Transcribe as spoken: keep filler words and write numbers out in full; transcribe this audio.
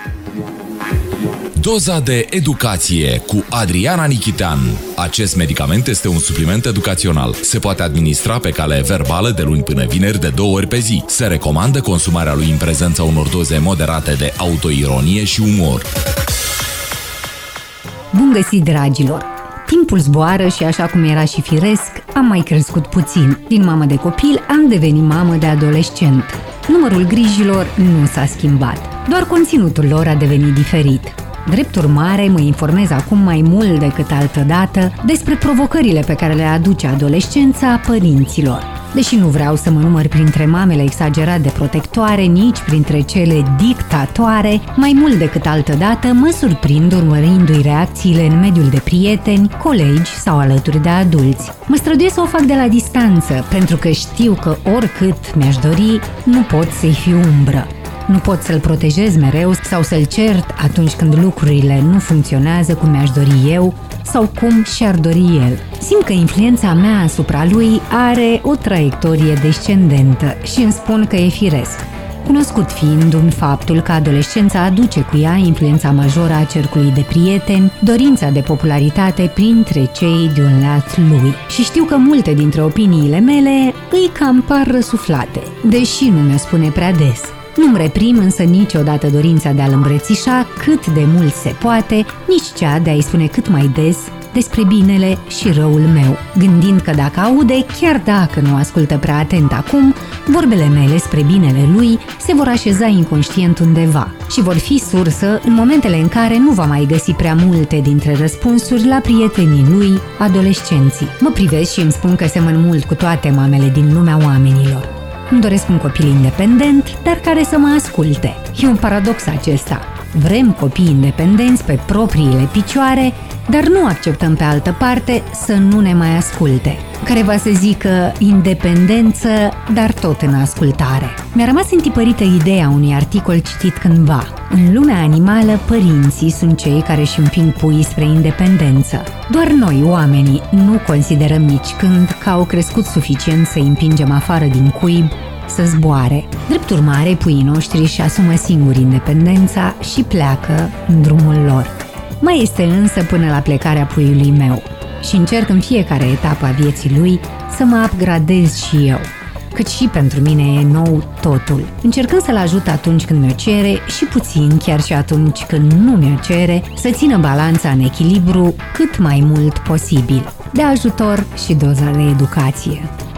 Doza de educație cu Adriana Nichitean. Acest medicament este un supliment educațional. Se poate administra pe cale verbală de luni până vineri de două ori pe zi. Se recomandă consumarea lui în prezența unor doze moderate de autoironie și umor. Bun găsit, dragilor! Timpul zboară și, așa cum era și firesc, am mai crescut puțin. Din mamă de copil am devenit mamă de adolescent. Numărul grijilor nu s-a schimbat, doar conținutul lor a devenit diferit. Drept urmare, mă informez acum mai mult decât altădată despre provocările pe care le aduce adolescența părinților. Deși nu vreau să mă număr printre mamele exagerat de protectoare, nici printre cele dictatoare, mai mult decât altădată mă surprind urmărindu-i reacțiile în mediul de prieteni, colegi sau alături de adulți. Mă străduiesc să o fac de la distanță, pentru că știu că oricât mi-aș dori, nu pot să-i fiu umbră. Nu pot să-l protejez mereu sau să-l cert atunci când lucrurile nu funcționează cum mi-aș dori eu sau cum și-ar dori el. Simt că influența mea asupra lui are o traiectorie descendentă și îmi spun că e firesc. Cunoscut fiind un faptul că adolescența aduce cu ea influența majoră a cercului de prieteni, dorința de popularitate printre cei de un lat lui. Și știu că multe dintre opiniile mele îi cam par răsuflate, deși nu mi-o spune prea des. Nu-mi reprim însă niciodată dorința de a-l îmbrățișa cât de mult se poate, nici cea de a-i spune cât mai des despre binele și răul meu, gândind că dacă aude, chiar dacă nu ascultă prea atent acum, vorbele mele spre binele lui se vor așeza inconștient undeva și vor fi sursă în momentele în care nu va mai găsi prea multe dintre răspunsuri la prietenii lui, adolescenții. Mă privesc și îmi spun că semăn mult cu toate mamele din lumea oamenilor. Îmi doresc un copil independent, dar care să mă asculte. E un paradox acesta. Vrem copii independenți pe propriile picioare, dar nu acceptăm pe altă parte să nu ne mai asculte. Care va să zică independență, dar tot în ascultare. Mi-a rămas întipărită ideea unui articol citit cândva. În lumea animală, părinții sunt cei care își împing puii spre independență. Doar noi, oamenii, nu considerăm nici când că au crescut suficient să îi împingem afară din cuib să zboare. Drept urmare, puii noștri își asumă singuri independența și pleacă în drumul lor. Mai este însă până la plecarea puiului meu și încerc în fiecare etapă a vieții lui să mă upgradez și eu, căci și pentru mine e nou totul, încercând să-l ajut atunci când mi-o cere și puțin chiar și atunci când nu mi-o cere, să țină balanța în echilibru cât mai mult posibil. De ajutor și doza de educație.